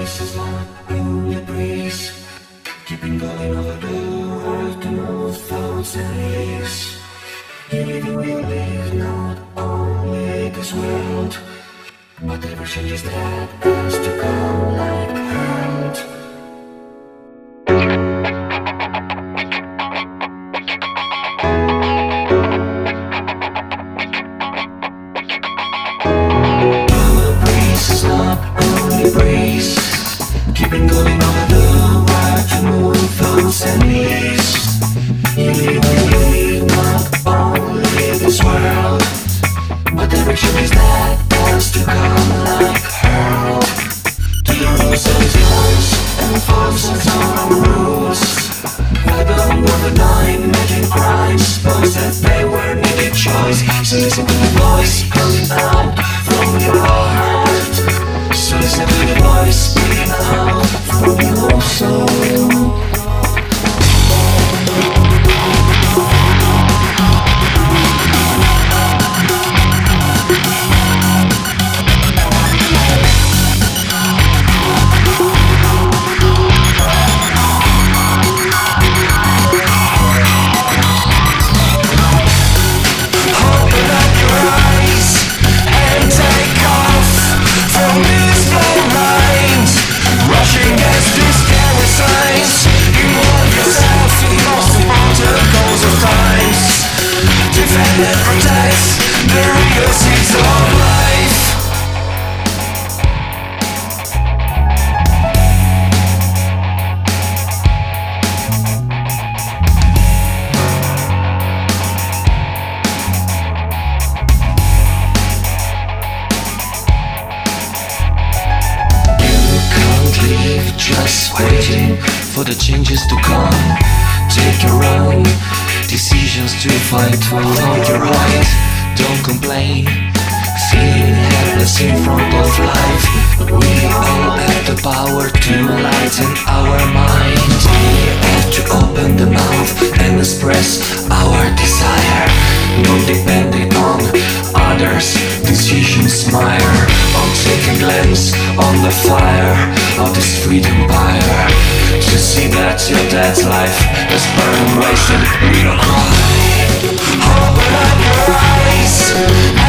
This is not only breeze, keeping going over the world to move thoughts and leaves. You will leave not only this world, but ever changes that has to come like hurt. Breeze, keeping going over the world to move thoughts and leaves. You will leave not only this world, but every choice that has to come like hurl. To the rules of his laws and enforces our rules. I don't want to deny making crimes, suppose that they were needed choice. So listen to the voice coming out from your heart. So listen to the voice speaking out from your soul. Just waiting for the changes to come. Take your own decisions to fight for your right. Don't complain, feeling helpless in front of life. We all have the power to lighten our mind. We have to open the mouth and express our desire, not depending on others' decisions. Mire on take a glance on the fire of this freedom empire, to see that your dad's life is burned, wasted. We don't cry. Open up your eyes.